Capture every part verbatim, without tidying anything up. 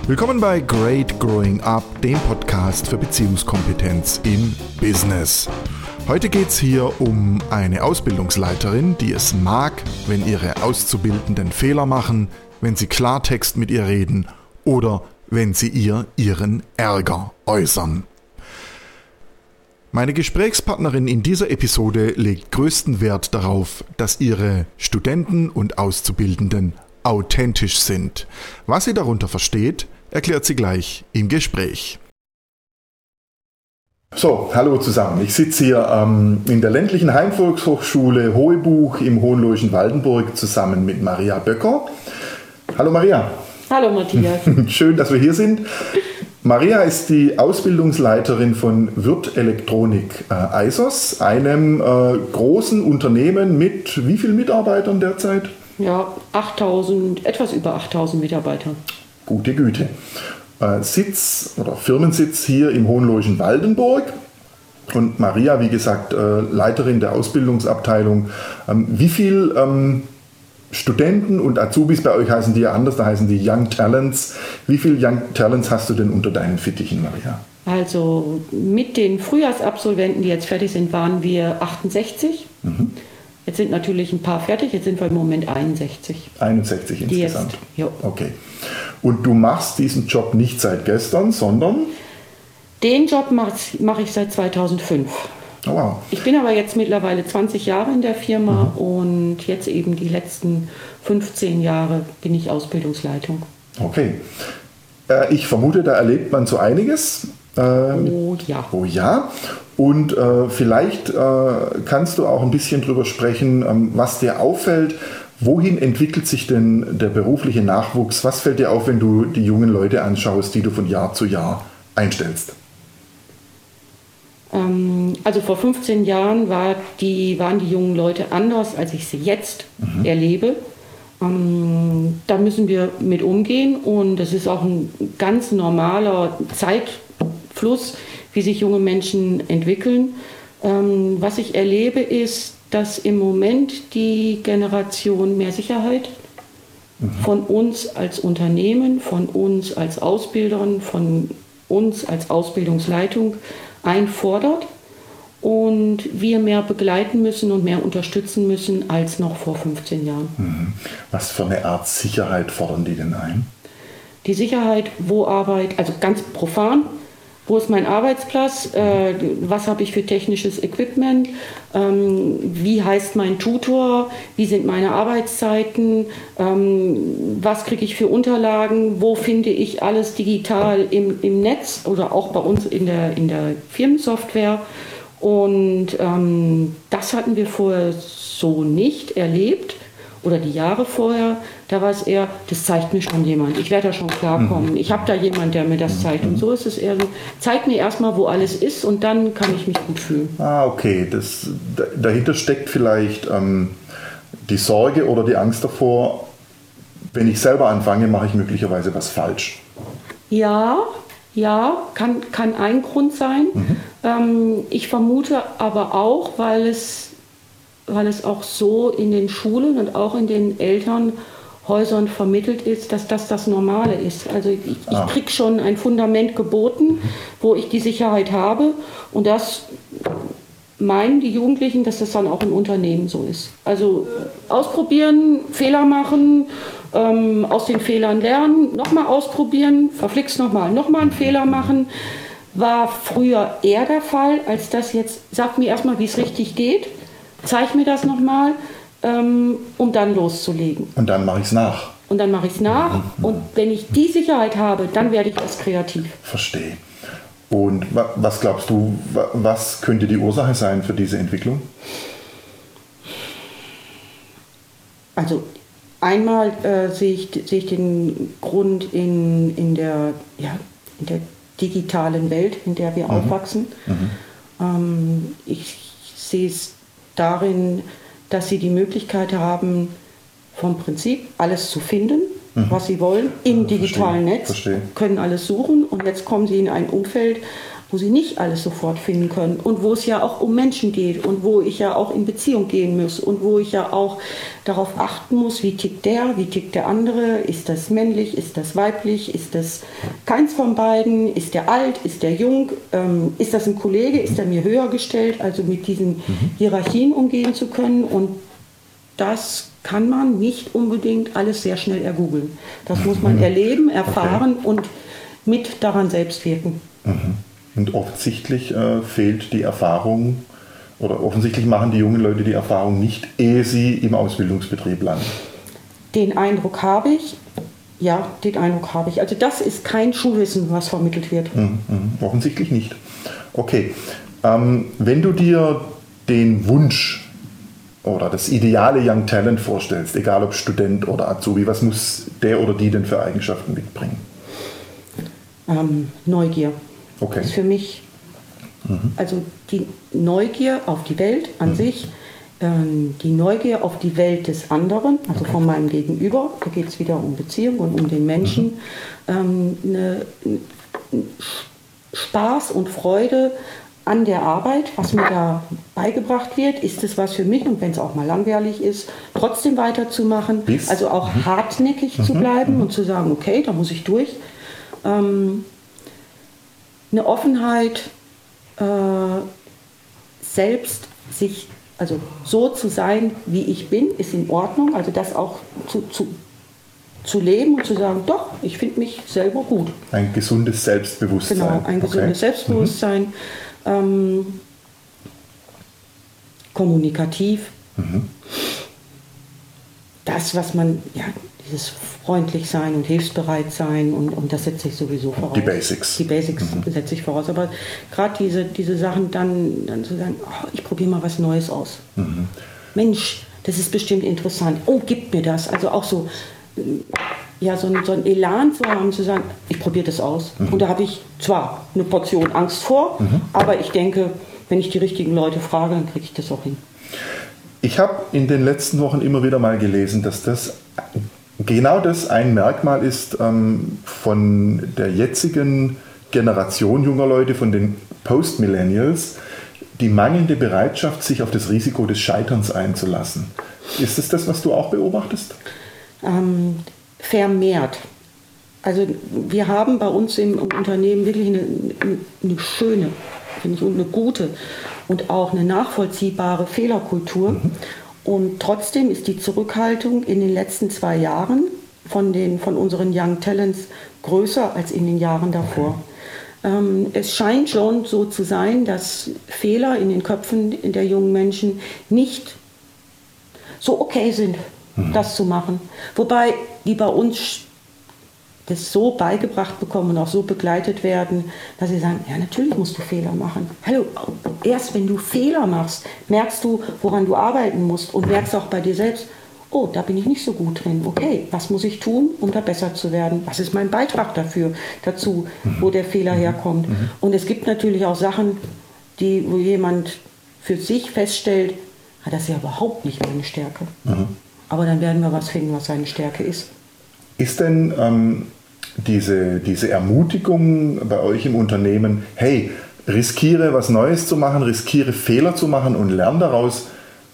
Willkommen bei Great Growing Up, dem Podcast für Beziehungskompetenz im Business. Heute geht es hier um eine Ausbildungsleiterin, die es mag, wenn ihre Auszubildenden Fehler machen, wenn sie Klartext mit ihr reden oder wenn sie ihr ihren Ärger äußern. Meine Gesprächspartnerin in dieser Episode legt größten Wert darauf, dass ihre Studenten und Auszubildenden authentisch sind. Was sie darunter versteht, erklärt sie gleich im Gespräch. So, hallo zusammen. Ich sitze hier ähm, in der ländlichen Heimvolkshochschule Hohebuch im Hohenlohischen Waldenburg zusammen mit Maria Böcker. Hallo Maria. Hallo Matthias. Schön, dass wir hier sind. Maria ist die Ausbildungsleiterin von Würth Elektronik äh, Eisos, einem äh, großen Unternehmen mit wie vielen Mitarbeitern derzeit? Ja, achttausend, etwas über achttausend Mitarbeiter. Gute Güte. Äh, Sitz oder Firmensitz hier im Hohenlohischen Waldenburg. Und Maria, wie gesagt, äh, Leiterin der Ausbildungsabteilung. Ähm, wie viel ähm, Studenten und Azubis, bei euch heißen die ja anders, da heißen die Young Talents. Wie viele Young Talents hast du denn unter deinen Fittichen, Maria? Also mit den Frühjahrsabsolventen, die jetzt fertig sind, waren wir achtundsechzig. Mhm. Jetzt sind natürlich ein paar fertig, jetzt sind wir im Moment einundsechzig. einundsechzig insgesamt? Jetzt, okay. Und du machst diesen Job nicht seit gestern, sondern? Den Job mache mach ich seit zweitausendfünf. Oh, wow. Ich bin aber jetzt mittlerweile zwanzig Jahre in der Firma mhm. und jetzt eben die letzten fünfzehn Jahre bin ich Ausbildungsleitung. Okay. Äh, ich vermute, da erlebt man so einiges. Ähm, oh ja. Oh ja. Und äh, vielleicht äh, kannst du auch ein bisschen drüber sprechen, ähm, was dir auffällt. Wohin entwickelt sich denn der berufliche Nachwuchs? Was fällt dir auf, wenn du die jungen Leute anschaust, die du von Jahr zu Jahr einstellst? Ähm, also vor fünfzehn Jahren war die, waren die jungen Leute anders, als ich sie jetzt mhm. erlebe. Ähm, da müssen wir mit umgehen und das ist auch ein ganz normaler Zeitfluss, wie sich junge Menschen entwickeln. Ähm, was ich erlebe, ist, dass im Moment die Generation mehr Sicherheit mhm. von uns als Unternehmen, von uns als Ausbildern, von uns als Ausbildungsleitung einfordert und wir mehr begleiten müssen und mehr unterstützen müssen als noch vor fünfzehn Jahren. Mhm. Was für eine Art Sicherheit fordern die denn ein? Die Sicherheit, wo Arbeit, also ganz profan, wo ist mein Arbeitsplatz, äh, was habe ich für technisches Equipment, ähm, wie heißt mein Tutor, wie sind meine Arbeitszeiten, ähm, was kriege ich für Unterlagen, wo finde ich alles digital im, im Netz oder auch bei uns in der, in der Firmensoftware. Und ähm, das hatten wir vorher so nicht erlebt. Oder die Jahre vorher, da war es eher, das zeigt mir schon jemand, ich werde da schon klarkommen, mhm. ich habe da jemand, der mir das zeigt. Und so ist es eher so, zeig mir erstmal, wo alles ist und dann kann ich mich gut fühlen. Ah, okay. Das, dahinter steckt vielleicht ähm, die Sorge oder die Angst davor, wenn ich selber anfange, mache ich möglicherweise was falsch. Ja, ja, kann, kann ein Grund sein. Mhm. Ähm, ich vermute aber auch, weil es weil es auch so in den Schulen und auch in den Elternhäusern vermittelt ist, dass das das Normale ist. Also ich, ich ah. kriege schon ein Fundament geboten, wo ich die Sicherheit habe und das meinen die Jugendlichen, dass das dann auch im Unternehmen so ist. Also ausprobieren, Fehler machen, ähm, aus den Fehlern lernen, nochmal ausprobieren, verflixt nochmal, nochmal einen Fehler machen. War früher eher der Fall, als das jetzt, sag mir erstmal, wie es richtig geht. Zeig mir das nochmal, ähm, um dann loszulegen. Und dann mache ich es nach. Und dann mache ich es nach. Mhm. Und wenn ich die Sicherheit habe, dann werde ich erst kreativ. Verstehe. Und was glaubst du, was könnte die Ursache sein für diese Entwicklung? Also einmal äh, sehe ich, sehe ich den Grund in, in, der, ja, in der digitalen Welt, in der wir mhm. aufwachsen. Mhm. Ähm, ich sehe es darin, dass sie die Möglichkeit haben, vom Prinzip alles zu finden, mhm. was sie wollen, im digitalen Verstehe. Netz, Verstehe. können alles suchen und jetzt kommen sie in ein Umfeld, wo sie nicht alles sofort finden können und wo es ja auch um Menschen geht und wo ich ja auch in Beziehung gehen muss und wo ich ja auch darauf achten muss, wie tickt der, wie tickt der andere, ist das männlich, ist das weiblich, ist das keins von beiden, ist der alt, ist der jung, ähm, ist das ein Kollege, ist er mir höher gestellt, also mit diesen Hierarchien umgehen zu können, und das kann man nicht unbedingt alles sehr schnell ergoogeln. Das muss man erleben, erfahren okay. und mit daran selbst wirken. Und offensichtlich äh, fehlt die Erfahrung, oder offensichtlich machen die jungen Leute die Erfahrung nicht, ehe sie im Ausbildungsbetrieb landen. Den Eindruck habe ich, ja, den Eindruck habe ich. Also das ist kein Schulwissen, was vermittelt wird. Mhm, mh, offensichtlich nicht. Okay, ähm, wenn du dir den Wunsch oder das ideale Young Talent vorstellst, egal ob Student oder Azubi, was muss der oder die denn für Eigenschaften mitbringen? Ähm, Neugier. Okay. Das ist für mich, mhm. also die Neugier auf die Welt an mhm. sich, ähm, die Neugier auf die Welt des anderen, also okay. von meinem Gegenüber, da geht es wieder um Beziehung und um den Menschen, mhm. ähm, eine, eine Spaß und Freude an der Arbeit, was mir da beigebracht wird, ist es was für mich, und wenn es auch mal langweilig ist, trotzdem weiterzumachen, Bis? also auch mhm. hartnäckig mhm. zu bleiben mhm. und zu sagen, okay, da muss ich durch. Ähm, eine Offenheit, äh, selbst sich, also so zu sein, wie ich bin, ist in Ordnung, also das auch zu, zu, zu leben und zu sagen, doch, ich finde mich selber gut. Ein gesundes Selbstbewusstsein. Genau, ein gesundes okay. Selbstbewusstsein. Mhm. Ähm, kommunikativ. Mhm. Das, was man, ja, dieses freundlich sein und hilfsbereit sein, und, und das setze ich sowieso voraus. Die Basics. Die Basics mhm. setze ich voraus. Aber gerade diese, diese Sachen dann, dann zu sagen, oh, ich probiere mal was Neues aus. Mhm. Mensch, das ist bestimmt interessant. Oh, gib mir das. Also auch so, ja, so, ein, so ein Elan zu haben, zu sagen, ich probiere das aus. Mhm. Und da habe ich zwar eine Portion Angst vor, mhm. aber ich denke, wenn ich die richtigen Leute frage, dann kriege ich das auch hin. Ich habe in den letzten Wochen immer wieder mal gelesen, dass das genau das ein Merkmal ist ähm, von der jetzigen Generation junger Leute, von den Post-Millennials, die mangelnde Bereitschaft, sich auf das Risiko des Scheiterns einzulassen. Ist es das, was du auch beobachtest? Ähm, vermehrt. Also wir haben bei uns im Unternehmen wirklich eine, eine schöne, finde ich, und eine gute und auch eine nachvollziehbare Fehlerkultur. Mhm. Und trotzdem ist die Zurückhaltung in den letzten zwei Jahren von, den, von unseren Young Talents größer als in den Jahren davor. Okay. Ähm, es scheint schon so zu sein, dass Fehler in den Köpfen der jungen Menschen nicht so okay sind, mhm. das zu machen. Wobei die bei uns das so beigebracht bekommen und auch so begleitet werden, dass sie sagen, ja, natürlich musst du Fehler machen. Hallo, erst wenn du Fehler machst, merkst du, woran du arbeiten musst, und merkst auch bei dir selbst, oh, da bin ich nicht so gut drin. Okay, was muss ich tun, um da besser zu werden? Was ist mein Beitrag dafür, dazu, wo der Fehler herkommt? Mhm. Und es gibt natürlich auch Sachen, die, wo jemand für sich feststellt, ah, das ist ja überhaupt nicht meine Stärke. Mhm. Aber dann werden wir was finden, was seine Stärke ist. Ist denn ähm, diese, diese Ermutigung bei euch im Unternehmen, hey, riskiere was Neues zu machen, riskiere Fehler zu machen und lerne daraus,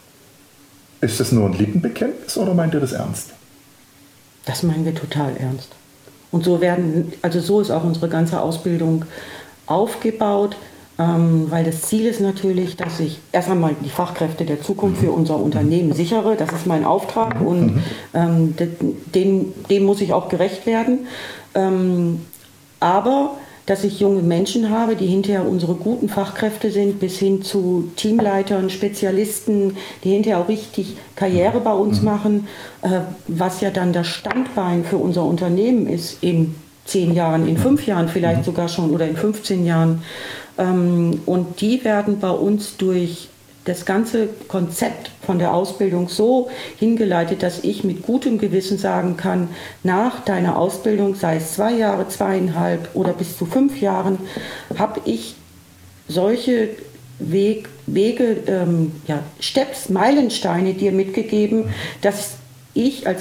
ist das nur ein Lippenbekenntnis oder meint ihr das ernst? Das meinen wir total ernst. Und so werden, also so ist auch unsere ganze Ausbildung aufgebaut, ähm, weil das Ziel ist natürlich, dass ich erst einmal die Fachkräfte der Zukunft für unser Unternehmen sichere. Das ist mein Auftrag, und ähm, dem, dem muss ich auch gerecht werden. Ähm, aber dass ich junge Menschen habe, die hinterher unsere guten Fachkräfte sind, bis hin zu Teamleitern, Spezialisten, die hinterher auch richtig Karriere bei uns machen, äh, was ja dann das Standbein für unser Unternehmen ist in zehn Jahren, in fünf Jahren vielleicht sogar schon oder in fünfzehn Jahren. Ähm, und die werden bei uns durch das ganze Konzept von der Ausbildung so hingeleitet, dass ich mit gutem Gewissen sagen kann, nach deiner Ausbildung, sei es zwei Jahre, zweieinhalb oder bis zu fünf Jahren, habe ich solche Weg, Wege, ähm, ja, Steps, Meilensteine dir mitgegeben, dass ich als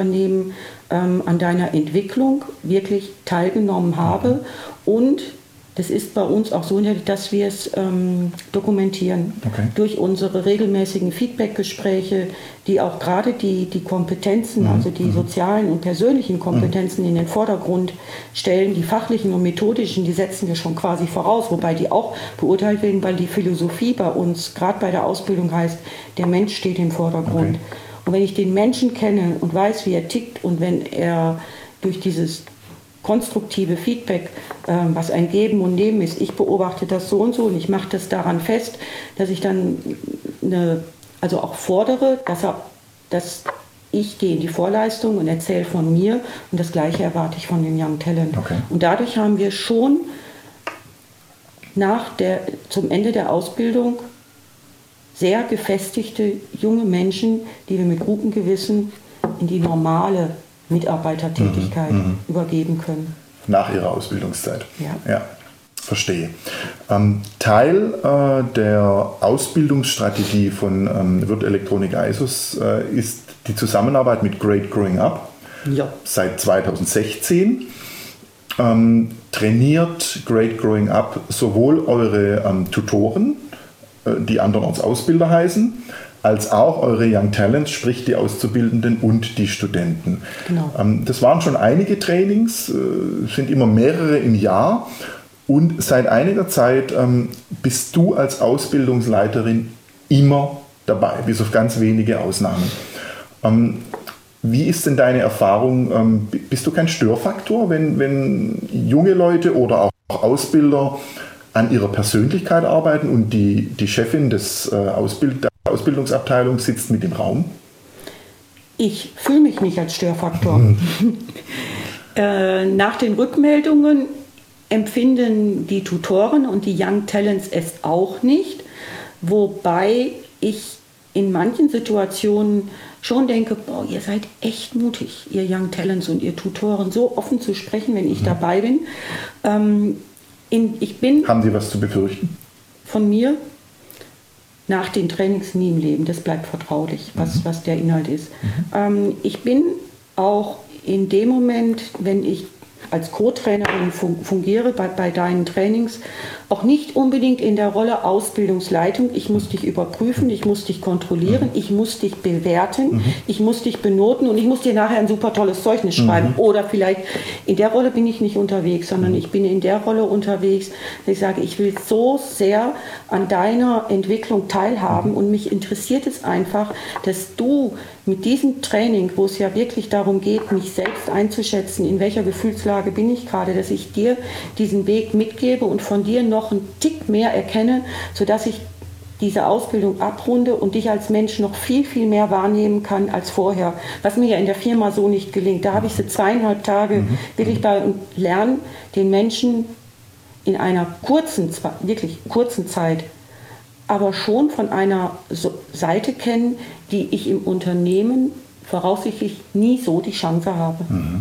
Ausbildungsunternehmen ähm, an deiner Entwicklung wirklich teilgenommen habe und das ist bei uns auch so, dass wir es ähm, dokumentieren. Okay. Durch unsere regelmäßigen Feedbackgespräche, die auch gerade die, die Kompetenzen, mhm. also die mhm. sozialen und persönlichen Kompetenzen mhm. in den Vordergrund stellen. Die fachlichen und methodischen, die setzen wir schon quasi voraus, wobei die auch beurteilt werden, weil die Philosophie bei uns, gerade bei der Ausbildung heißt, der Mensch steht im Vordergrund. Okay. Und wenn ich den Menschen kenne und weiß, wie er tickt und wenn er durch dieses konstruktive Feedback, äh, was ein Geben und Nehmen ist, ich beobachte das so und so und ich mache das daran fest, dass ich dann eine, also auch fordere, dass, er, dass ich gehe in die Vorleistung und erzähle von mir und das Gleiche erwarte ich von dem Young Talent. Okay. Und dadurch haben wir schon nach der, zum Ende der Ausbildung sehr gefestigte junge Menschen, die wir mit gutem Gewissen in die normale Mitarbeitertätigkeit mhm, übergeben können. Nach ihrer Ausbildungszeit. Ja. Ja, verstehe. Ähm, Teil äh, der Ausbildungsstrategie von ähm, Würth Elektronik ISOS äh, ist die Zusammenarbeit mit Great Growing Up. Ja. Seit zweitausendsechzehn ähm, trainiert Great Growing Up sowohl eure ähm, Tutoren, äh, die andernorts Ausbilder heißen, als auch eure Young Talents, sprich die Auszubildenden und die Studenten. Genau. Ähm, das waren schon einige Trainings, äh, sind immer mehrere im Jahr. Und seit einiger Zeit ähm, bist du als Ausbildungsleiterin immer dabei, bis auf ganz wenige Ausnahmen. Ähm, wie ist denn deine Erfahrung? Ähm, bist du kein Störfaktor, wenn, wenn junge Leute oder auch Ausbilder an ihrer Persönlichkeit arbeiten und die, die Chefin des äh, Ausbild- der Ausbildungsabteilung sitzt mit im Raum? Ich fühle mich nicht als Störfaktor. Mhm. äh, nach den Rückmeldungen empfinden die Tutoren und die Young Talents es auch nicht, wobei ich in manchen Situationen schon denke, boah, ihr seid echt mutig, ihr Young Talents und ihr Tutoren, so offen zu sprechen, wenn ich mhm. dabei bin. Ähm, in, ich bin. Haben Sie was zu befürchten? Von mir? Nach den Trainings nie im Leben, das bleibt vertraulich, was, mhm. was der Inhalt ist. Mhm. Ähm, ich bin auch in dem Moment, wenn ich als Co-Trainerin fungiere bei, bei deinen Trainings, auch nicht unbedingt in der Rolle Ausbildungsleitung. Ich muss dich überprüfen, ich muss dich kontrollieren, ich muss dich bewerten, mhm. ich muss dich benoten und ich muss dir nachher ein super tolles Zeugnis schreiben. Mhm. Oder vielleicht, in der Rolle bin ich nicht unterwegs, sondern ich bin in der Rolle unterwegs, dass ich sage, ich will so sehr an deiner Entwicklung teilhaben und mich interessiert es einfach, dass du mit diesem Training, wo es ja wirklich darum geht, mich selbst einzuschätzen, in welcher Gefühlslage bin ich gerade, dass ich dir diesen Weg mitgebe und von dir noch einen Tick mehr erkenne, sodass ich diese Ausbildung abrunde und dich als Mensch noch viel, viel mehr wahrnehmen kann als vorher. Was mir ja in der Firma so nicht gelingt. Da habe ich so zweieinhalb Tage mhm. wirklich bei und lerne den Menschen in einer kurzen, wirklich kurzen Zeit, aber schon von einer Seite kennen, die ich im Unternehmen voraussichtlich nie so die Chance habe. Mhm.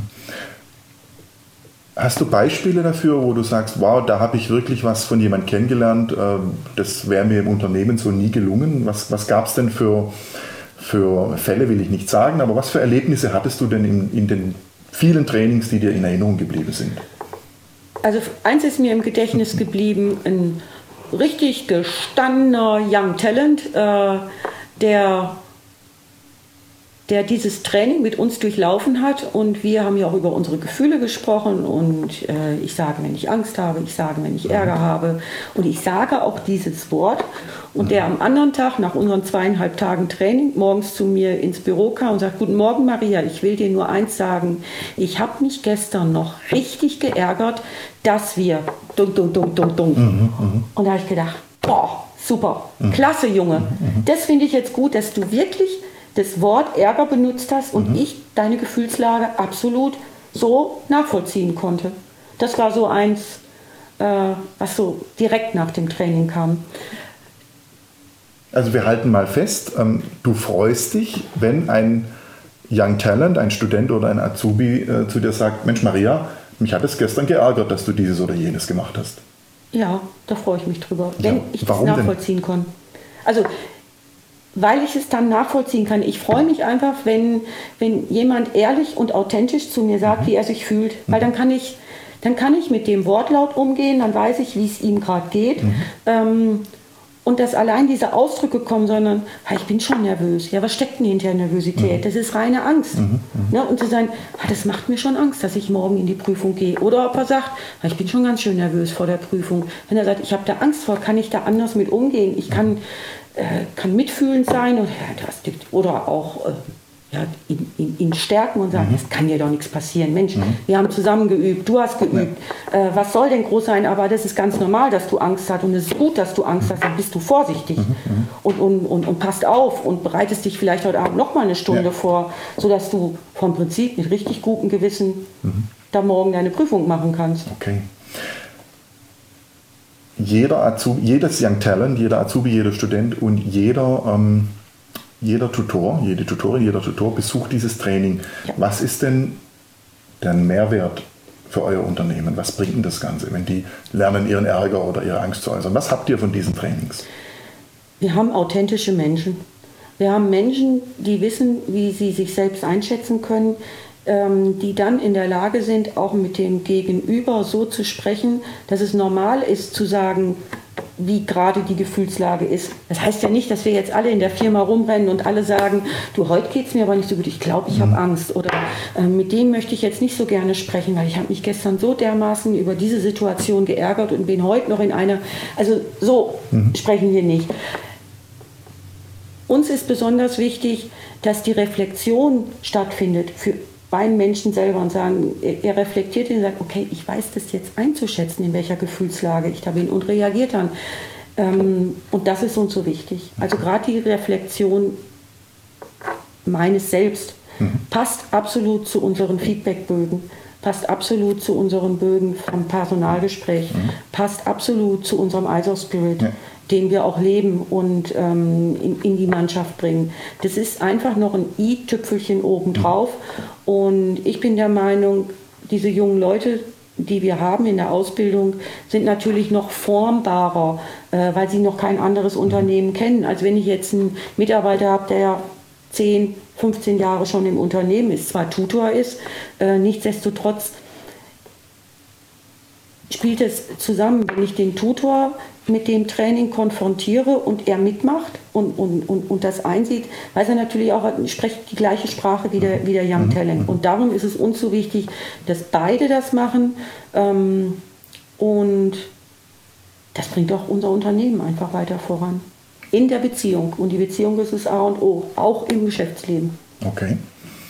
Hast du Beispiele dafür, wo du sagst, wow, da habe ich wirklich was von jemandem kennengelernt, das wäre mir im Unternehmen so nie gelungen? Was, was gab es denn für, für Fälle, will ich nicht sagen, aber was für Erlebnisse hattest du denn in, in den vielen Trainings, die dir in Erinnerung geblieben sind? Also eins ist mir im Gedächtnis geblieben, ein richtig gestandener Young Talent, äh, der der dieses Training mit uns durchlaufen hat und wir haben ja auch über unsere Gefühle gesprochen und äh, ich sage, wenn ich Angst habe, ich sage, wenn ich Ärger habe und ich sage auch dieses Wort und der am anderen Tag nach unseren zweieinhalb Tagen Training morgens zu mir ins Büro kam und sagt, guten Morgen Maria, ich will dir nur eins sagen, ich habe mich gestern noch richtig geärgert, dass wir dun, dun, dun, dun, dun. Mhm, und da habe ich gedacht, boah, super, mhm. klasse Junge, mhm. das finde ich jetzt gut, dass du wirklich das Wort Ärger benutzt hast und mhm. ich deine Gefühlslage absolut so nachvollziehen konnte. Das war so eins, äh, was so direkt nach dem Training kam. Also wir halten mal fest, ähm, du freust dich, wenn ein Young Talent, ein Student oder ein Azubi äh, zu dir sagt, Mensch Maria, mich hat es gestern geärgert, dass du dieses oder jenes gemacht hast. Ja, da freue ich mich drüber, wenn ja, ich das nachvollziehen denn? kann. Also weil ich es dann nachvollziehen kann. Ich freue mich einfach, wenn, wenn jemand ehrlich und authentisch zu mir sagt, mhm. wie er sich fühlt. Weil dann kann ich, dann kann ich mit dem Wortlaut umgehen, dann weiß ich, wie es ihm gerade geht. Mhm. Ähm, und dass allein diese Ausdrücke kommen, sondern ah, ich bin schon nervös. Ja, was steckt denn hinter Nervosität? Mhm. Das ist reine Angst. Mhm. Ne? Und zu sagen, ah, das macht mir schon Angst, dass ich morgen in die Prüfung gehe. Oder ob er sagt, ah, ich bin schon ganz schön nervös vor der Prüfung. Wenn er sagt, ich habe da Angst vor, kann ich da anders mit umgehen? Ich kann, äh, kann mitfühlend sein oder, oder auch... Äh, Ja, ihn, ihn, ihn stärken und sagen, mhm. das kann dir doch nichts passieren. Mensch, mhm. wir haben zusammen geübt, du hast geübt. Ja. Äh, was soll denn groß sein? Aber das ist ganz normal, dass du Angst hast und es ist gut, dass du Angst hast. Dann bist du vorsichtig mhm. und, und, und, und passt auf und bereitest dich vielleicht heute Abend noch mal eine Stunde ja. vor, sodass du vom Prinzip mit richtig gutem Gewissen mhm. da morgen deine Prüfung machen kannst. Okay. Jeder Azubi, jedes Young Talent, jeder Azubi, jeder Student und jeder... Ähm Jeder Tutor, jede Tutorin, jeder Tutor besucht dieses Training. Ja. Was ist denn der Mehrwert für euer Unternehmen? Was bringt denn das Ganze, wenn die lernen, ihren Ärger oder ihre Angst zu äußern? Was habt ihr von diesen Trainings? Wir haben authentische Menschen. Wir haben Menschen, die wissen, wie sie sich selbst einschätzen können, ähm, die dann in der Lage sind, auch mit dem Gegenüber so zu sprechen, dass es normal ist zu sagen, wie gerade die Gefühlslage ist. Das heißt ja nicht, dass wir jetzt alle in der Firma rumrennen und alle sagen, du, heute geht es mir aber nicht so gut, ich glaube, ich habe Angst. Oder äh, mit dem möchte ich jetzt nicht so gerne sprechen, weil ich habe mich gestern so dermaßen über diese Situation geärgert und bin heute noch in einer... Also so mhm. sprechen wir nicht. Uns ist besonders wichtig, dass die Reflexion stattfindet für beim Menschen selber und sagen, er reflektiert und sagt, okay, ich weiß das jetzt einzuschätzen, in welcher Gefühlslage ich da bin und reagiert dann. Und das ist uns so wichtig. Also gerade die Reflexion meines Selbst mhm. passt absolut zu unseren Feedbackbögen, passt absolut zu unseren Bögen vom Personalgespräch, mhm. passt absolut zu unserem I S O Spirit, ja. den wir auch leben und ähm, in, in die Mannschaft bringen. Das ist einfach noch ein i-Tüpfelchen obendrauf. Mhm. Und ich bin der Meinung, diese jungen Leute, die wir haben in der Ausbildung, sind natürlich noch formbarer, äh, weil sie noch kein anderes Unternehmen kennen. Als wenn ich jetzt einen Mitarbeiter habe, der zehn, fünfzehn Jahre schon im Unternehmen ist, zwar Tutor ist, äh, nichtsdestotrotz spielt es zusammen, wenn ich den Tutor mit dem Training konfrontiere und er mitmacht und, und, und, und das einsieht, weiß er natürlich auch, er spricht die gleiche Sprache wie der, wie der Young Talent. Und darum ist es uns so wichtig, dass beide das machen ähm, und das bringt auch unser Unternehmen einfach weiter voran. In der Beziehung. Und die Beziehung ist das A und O, auch im Geschäftsleben. Okay.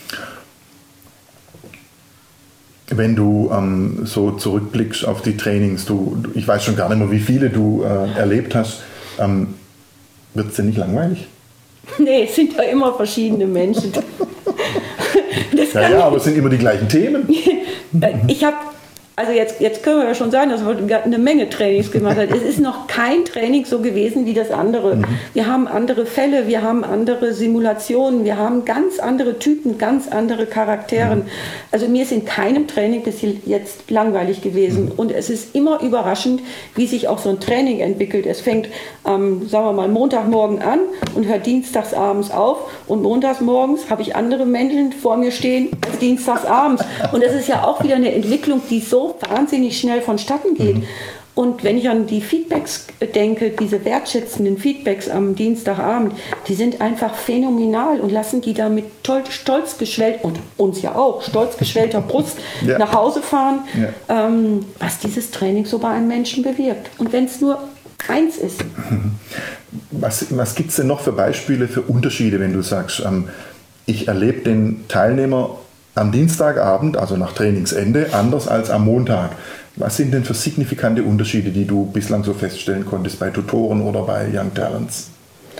Wenn du ähm, so zurückblickst auf die Trainings, du, ich weiß schon gar nicht mehr, wie viele du äh, erlebt hast, ähm, wird es dir nicht langweilig? Nee, es sind ja immer verschiedene Menschen. ja, ja, aber es sind immer die gleichen Themen. Ich habe, also jetzt, jetzt können wir ja schon sagen, dass wir eine Menge Trainings gemacht haben. Es ist noch kein Training so gewesen wie das andere. Mhm. Wir haben andere Fälle, wir haben andere Simulationen, wir haben ganz andere Typen, ganz andere Charaktere. Mhm. Also mir ist in keinem Training bis jetzt langweilig gewesen. Mhm. Und es ist immer überraschend, wie sich auch so ein Training entwickelt. Es fängt, ähm, sagen wir mal, Montagmorgen an und hört dienstags abends auf. Und montags morgens habe ich andere Menschen vor mir stehen als dienstags abends. Und das ist ja auch wieder eine Entwicklung, die so wahnsinnig schnell vonstatten geht. Mhm. Und wenn ich an die Feedbacks denke, diese wertschätzenden Feedbacks am Dienstagabend, die sind einfach phänomenal und lassen die da mit stolz geschwellt, und uns ja auch, stolz geschwellter Brust ja. nach Hause fahren, ja. ähm, was dieses Training so bei einem Menschen bewirkt. Und wenn es nur eins ist. Was, was gibt es denn noch für Beispiele für Unterschiede, wenn du sagst, ähm, ich erlebe den Teilnehmer am Dienstagabend, also nach Trainingsende, anders als am Montag. Was sind denn für signifikante Unterschiede, die du bislang so feststellen konntest bei Tutoren oder bei Young Talents?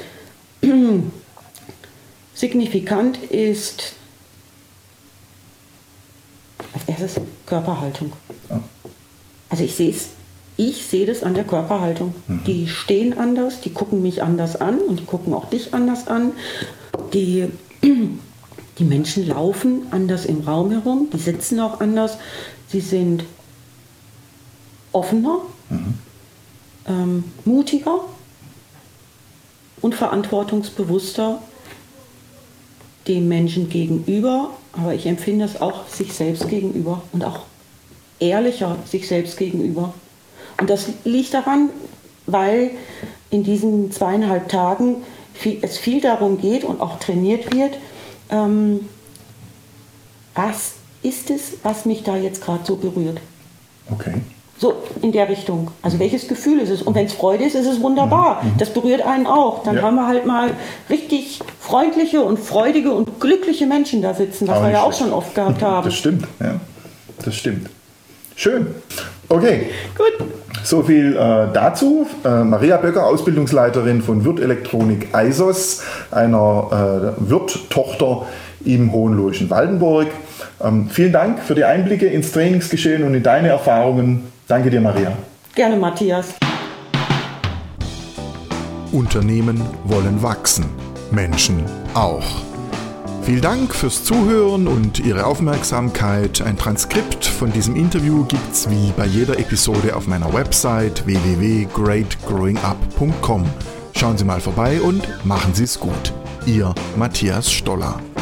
Signifikant ist als erstes Körperhaltung. Ja. Also ich sehe es, ich sehe das an der Körperhaltung. Mhm. Die stehen anders, die gucken mich anders an und die gucken auch dich anders an. Die Die Menschen laufen anders im Raum herum, die sitzen auch anders, sie sind offener, mhm. ähm, mutiger und verantwortungsbewusster dem Menschen gegenüber, aber ich empfinde das auch sich selbst gegenüber und auch ehrlicher sich selbst gegenüber. Und das liegt daran, weil in diesen zweieinhalb Tagen viel, es viel darum geht und auch trainiert wird, ähm, was ist es, was mich da jetzt gerade so berührt. Okay. So in der Richtung. Also welches Gefühl ist es? Und wenn es Freude ist, ist es wunderbar. Mhm. Das berührt einen auch. Dann ja. haben wir halt mal richtig freundliche und freudige und glückliche Menschen da sitzen, was auch wir ja auch schon oft gehabt haben. Das stimmt, ja. Das stimmt. Schön. Okay. Gut. So viel äh, dazu. Äh, Maria Böcker, Ausbildungsleiterin von Würth Elektronik Eisos, einer äh, Würth-Tochter im Hohenlohischen Waldenburg. Ähm, vielen Dank für die Einblicke ins Trainingsgeschehen und in deine Erfahrungen. Danke dir, Maria. Gerne, Matthias. Unternehmen wollen wachsen, Menschen auch. Vielen Dank fürs Zuhören und Ihre Aufmerksamkeit. Ein Transkript von diesem Interview gibt's wie bei jeder Episode auf meiner Website w w w punkt great growing up punkt com. Schauen Sie mal vorbei und machen Sie es gut. Ihr Matthias Stoller.